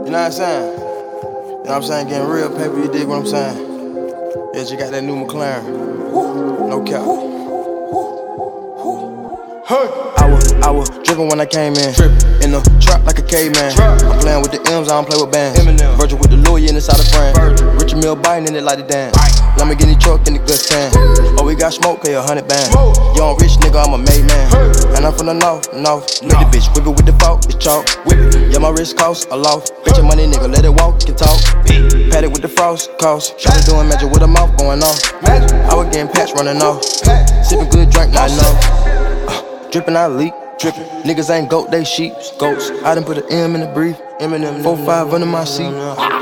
You know what I'm saying? You know what I'm saying? Getting real paper, you dig what I'm saying? Yeah, you got that new McLaren. No cap. I was drippin' when I came in. In the trap like a caveman. I'm playing with the M's, I don't play with bands. Virgil with the Louis in the side of frame. Richard Mill biting in it like the dance. Lamborghini truck in the good tan. Oh, we got smoke, pay 100 bands. Young rich nigga, I'm a made man. And I'm from the north. Make the bitch wiggle with the fork, it's chalk. Yeah, my wrist cost a loss. Bitch, your money, nigga, let it walk, can talk. Pat it with the frost, cost. Shawty doing magic with her mouth going off. I was getting patched running off. Sipping good drink, not know. Drippin', I leak. Drippin'. Niggas ain't goat, they sheeps. Goats. I done put an M in the brief. Eminem 4-5 under my seat.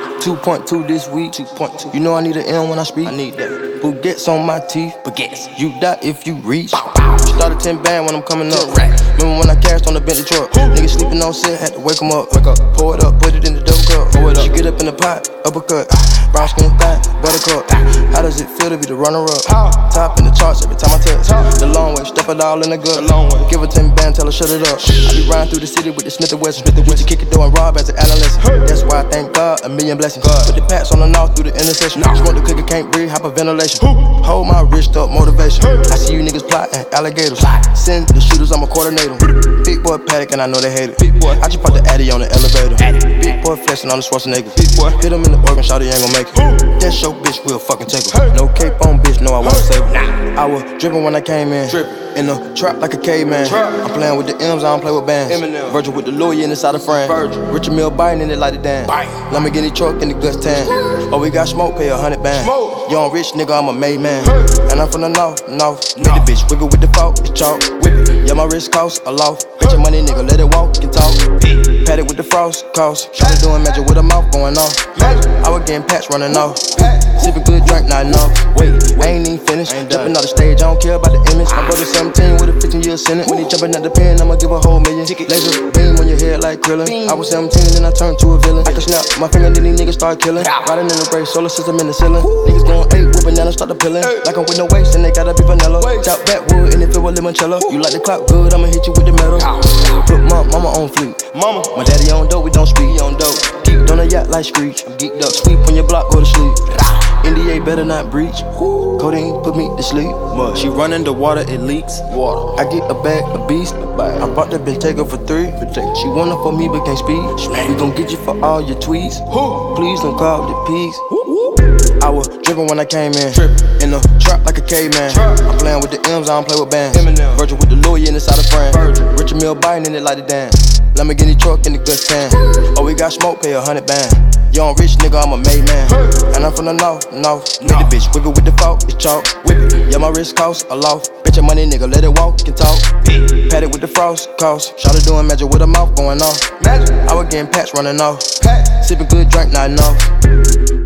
2.2 this week. 2.2. You know I need an M when I speak. I need that. Baguettes on my teeth. Baguettes. You die if you reach. Started 10 band when I'm coming up. Remember when I cashed on the Bentley truck? Niggas sleeping on set, had to wake 'em up. Pour it up, put it in the double cup. She get up in the pot, uppercut. Brown skin thigh, buttercup. How does it feel to be the runner-up? Top in the charts every time I touch. The long way, step it all in the gut. Give her 10 band, tell her shut it up. I be riding through the city with the Smith & Wesson. Used to kick it door and rob as an adolescent. That's why I thank God, a million blessings. Put the pats on the north through the intersection. Smoke the cookie, can't breathe, hyperventilation. Hold my wrist up, motivation. I see you niggas plotting, alligators. Send the shooters, I'm a coordinator. Big boy Paddock and I know they hate it. I just put the Addy on the elevator. Big boy flexing on the Schwarzenegger. Hit him in the organ, shawty ain't gon' make it. That show bitch will fucking take her. No cape on bitch, no I won't save her. I was drippin' when I came in. In the trap like a caveman. I'm playing with the M's, I don't play with bands. Virgil with the Louis in the side of frame. Richard Mill biting in it like the dance. Lamborghini truck in the guts tan. Oh, we got smoke, pay 100 bands. Young rich nigga, I'm a made man. And I'm from the north. Make the bitch wiggle with the fork, it's chalk. Yeah, my wrist cost a loss. Bitch, your money, nigga, let it walk, can talk. Pat it with the frost, cost. Shawty doing magic with her mouth going off. I was getting patched running off. Sipping good drink, not enough. Wait, I ain't even finished. Jumping off the stage, I don't care about the image. My brother 17 with a 15-year sentence. When he jumping at the pen, I'ma give a whole million. Laser beam on your head like Krillin. I was 17 and then I turned to a villain. I can snap my finger, then these niggas start killing. Riding in the race, solar system in the ceiling. Niggas going 8 with banana, start the pillin'. Like I'm with no waist and they gotta be vanilla. Chop backwood and it feel with limoncello. You like the clock good, I'ma hit you with the metal. Put my mama on fleek. My daddy on dope, we don't speak. He on dope. Geeked on a yacht like Screech. I'm geeked up. Sleep on your block, go to sleep. NDA better not breach. Codeine put me to sleep. She run in the water, it leaks. I get a bag, a beast. I bought that bitch, take her for 3. She want her for me, but can't speak. We gon' get you for all your tweets. Please don't call the peas. I was drippin' when I came in. In the trap like a caveman. I'm playing with the M's, I don't play with bands. Virgil with the Louis in the side of frame. Richard Mill biting in it like the dance. Lamborghini truck in the good tan. Oh, we got smoke, pay 100 bands. Young rich nigga, I'm a made man. And I'm from the north. Make the bitch wiggle with the fork, it's chalk. Yeah, my wrist cost a loss. Bitch, your money, nigga, let it walk, can talk. Pat it with the frost, cost. Shawty doing magic with her mouth going off. I was getting patched running off. Sipping good drink, not enough.